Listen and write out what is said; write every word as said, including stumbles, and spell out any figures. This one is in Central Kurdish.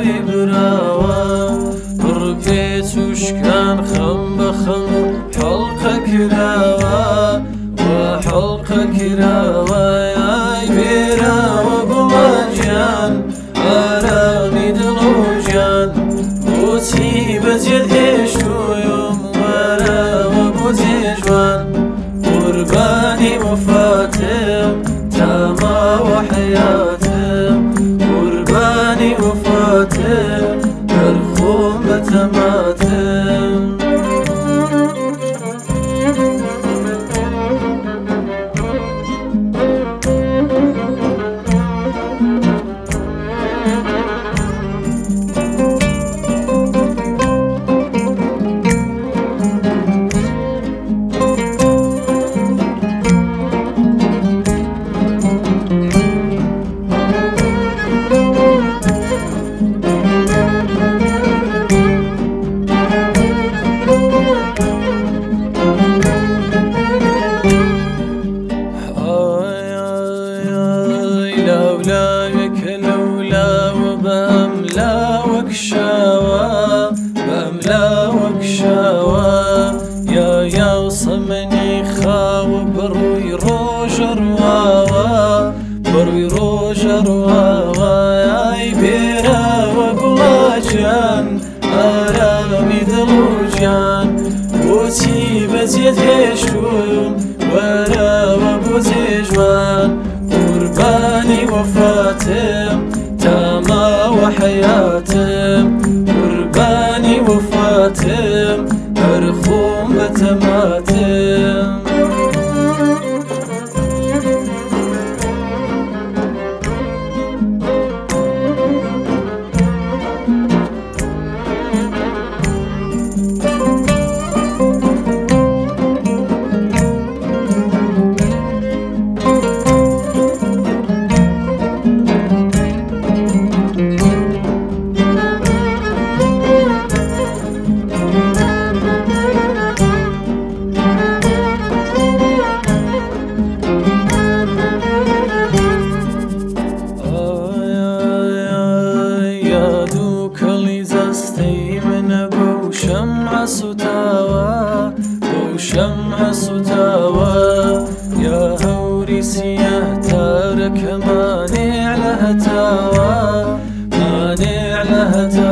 خۆی براوە بڕپێچ و شکان خەم بە خەم حەڵقە کراوە وا حەڵقە کراوە ئای بێراوە بڵە گیان ئارامی دڵ و گیان بۆچی بەجێت هێشتوویم وەرەوە بۆ جێژوان قوربانی وەفاتم تاماوە حەیاتم قوربانی وەفاتم هەرخۆم بە تەماتم لەولاوێک لەولاوە بەملاوەک شاوە بەملاوەک شاوە یا یاسەمەنی خاوە بڕووی ڕۆژە ڕواوە بڕووی ڕۆژە ڕواوە ئای بێراوە بڵە گیان ئارامی دڵ و گیان بۆچی بەجێت هێشتووم وەرەوە بۆ جێژوان قوربانی وەفاتم تاماوە حەیاتم قوربانی وەفاتم هەرخۆم بە تەماتم شمعە سوتاوە بەو شەمعە سوتاوە یا هەوری سیە تارەکە مانێع لە هەتاوە مانێع لە هەتاوە